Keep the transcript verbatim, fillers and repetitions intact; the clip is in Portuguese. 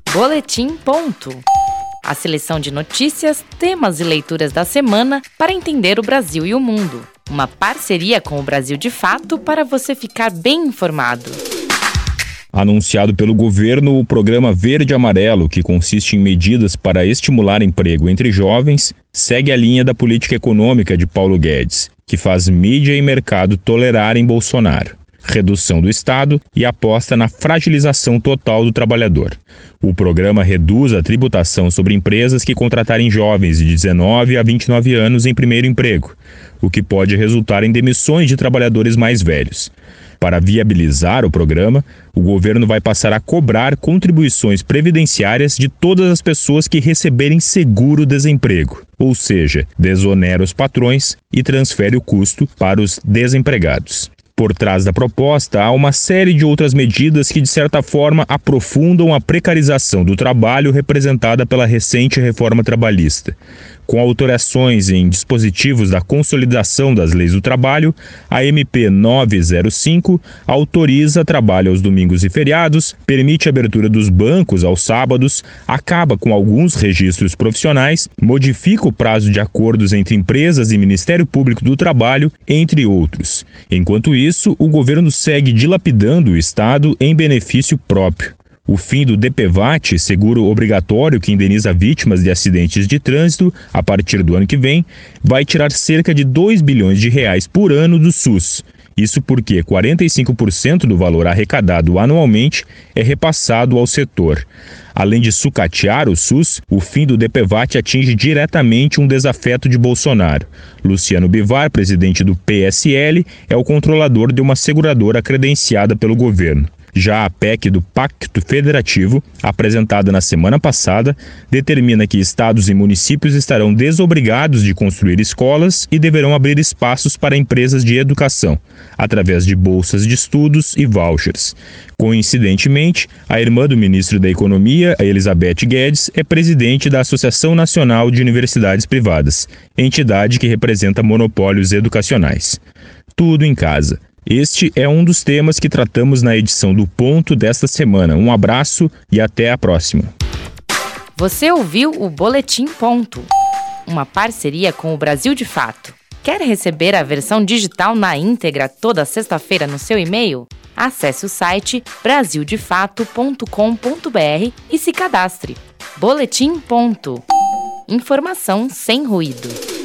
Boletim Ponto. A seleção de notícias, temas e leituras da semana para entender o Brasil e o mundo. Uma parceria com o Brasil de Fato para você ficar bem informado. Anunciado pelo governo, o programa Verde Amarelo, que consiste em medidas para estimular emprego entre jovens, segue a linha da política econômica de Paulo Guedes, que faz mídia e mercado tolerarem Bolsonaro. Redução do Estado e aposta na fragilização total do trabalhador. O programa reduz a tributação sobre empresas que contratarem jovens de dezenove a vinte e nove anos em primeiro emprego, o que pode resultar em demissões de trabalhadores mais velhos. Para viabilizar o programa, o governo vai passar a cobrar contribuições previdenciárias de todas as pessoas que receberem seguro-desemprego, ou seja, desonera os patrões e transfere o custo para os desempregados. Por trás da proposta, há uma série de outras medidas que, de certa forma, aprofundam a precarização do trabalho representada pela recente reforma trabalhista. Com alterações em dispositivos da consolidação das leis do trabalho, a M P novecentos e cinco autoriza trabalho aos domingos e feriados, permite a abertura dos bancos aos sábados, acaba com alguns registros profissionais, modifica o prazo de acordos entre empresas e Ministério Público do Trabalho, entre outros. Enquanto isso, o governo segue dilapidando o Estado em benefício próprio. O fim do D P V A T, seguro obrigatório que indeniza vítimas de acidentes de trânsito, a partir do ano que vem, vai tirar cerca de dois bilhões de reais por ano do SUS. Isso porque quarenta e cinco por cento do valor arrecadado anualmente é repassado ao setor. Além de sucatear o SUS, o fim do D P V A T atinge diretamente um desafeto de Bolsonaro. Luciano Bivar, presidente do P S L, é o controlador de uma seguradora credenciada pelo governo. Já a P E C do Pacto Federativo, apresentada na semana passada, determina que estados e municípios estarão desobrigados de construir escolas e deverão abrir espaços para empresas de educação, através de bolsas de estudos e vouchers. Coincidentemente, a irmã do ministro da Economia, Elizabeth Guedes, é presidente da Associação Nacional de Universidades Privadas, entidade que representa monopólios educacionais. Tudo em casa. Este é um dos temas que tratamos na edição do Ponto desta semana. Um abraço e até a próxima. Você ouviu o Boletim Ponto, uma parceria com o Brasil de Fato. Quer receber a versão digital na íntegra toda sexta-feira no seu e-mail? Acesse o site brasil de fato ponto com ponto b r e se cadastre. Boletim Ponto. Informação sem ruído.